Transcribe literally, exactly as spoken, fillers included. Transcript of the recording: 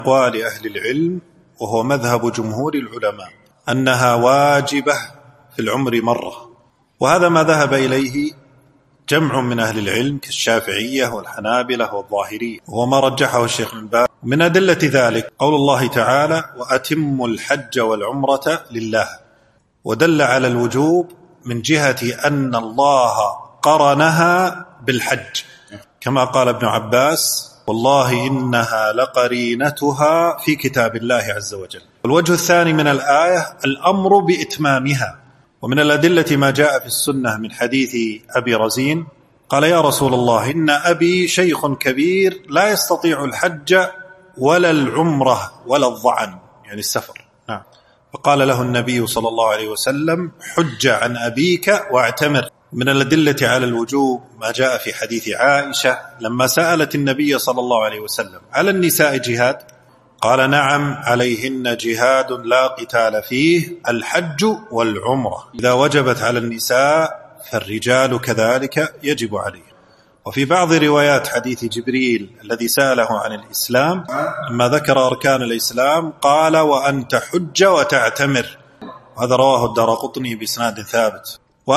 أقوال أهل العلم وهو مذهب جمهور العلماء أنها واجبة في العمر مرة، وهذا ما ذهب إليه جمع من أهل العلم كالشافعية والحنابلة والظاهرية، وهو ما رجحه الشيخ بن باز. من أدلة ذلك قول الله تعالى: وأتموا الحج والعمرة لله، ودل على الوجوب من جهة أن الله قرنها بالحج، كما قال ابن عباس: والله إنها لقرينتها في كتاب الله عز وجل. والوجه الثاني من الآية الأمر بإتمامها. ومن الأدلة ما جاء في السنة من حديث أبي رزين قال: يا رسول الله، إن أبي شيخ كبير لا يستطيع الحج ولا العمرة ولا الظعن، يعني السفر. نعم. فقال له النبي صلى الله عليه وسلم: حج عن أبيك واعتمر. من الأدلة على الوجوب ما جاء في حديث عائشة لما سألت النبي صلى الله عليه وسلم: على النساء جهاد؟ قال: نعم، عليهن جهاد لا قتال فيه، الحج والعمرة. إذا وجبت على النساء فالرجال كذلك يجب عليه. وفي بعض روايات حديث جبريل الذي سأله عن الإسلام لما ذكر أركان الإسلام قال: وأن تحج وتعتمر. هذا رواه الدارقطني بإسناد ثابت.